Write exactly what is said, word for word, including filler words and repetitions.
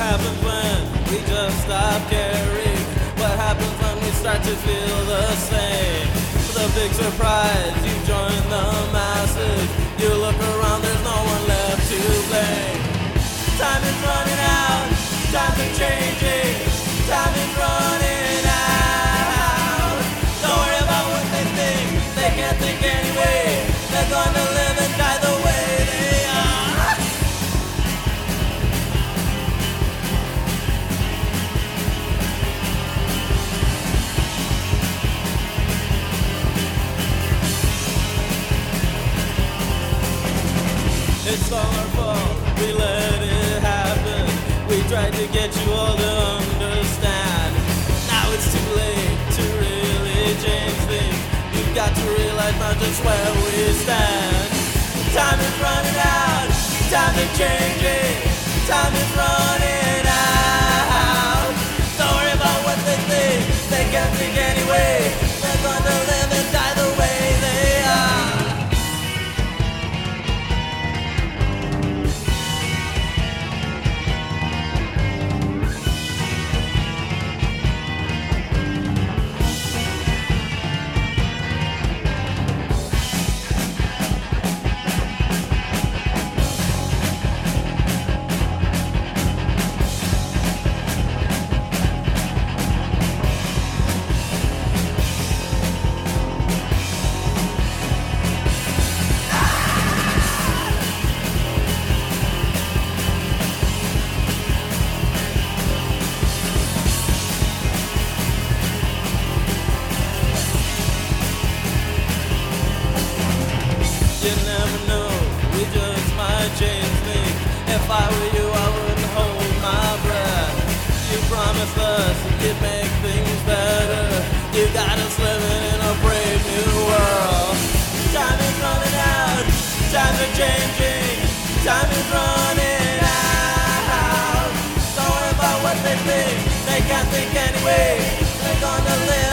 happens when we just stop caring? What happens when we start to feel the same? The big surprise, you join the masses. You look around, there's no one left to blame. Time is running out, times are changing, time is running out. Don't worry about what they think, they can't think anyway. They're gonna live and die the way they are. It's all our fault, we let it happen. We tried to get you all to understand. Now it's too late to really change things. You've got to realize not just where we stand. Time is running out, time is changing, time is running out. Don't worry about what they think, they can't think anyway. They're gonna live and die the way they are. You never know, we just might change things. If I were you, I wouldn't hold my breath. You promised us you'd make things better. You got us living in a brave new world. Time is running out, times are changing, time is running out. Don't worry about what they think, they can't think anyway. They're gonna live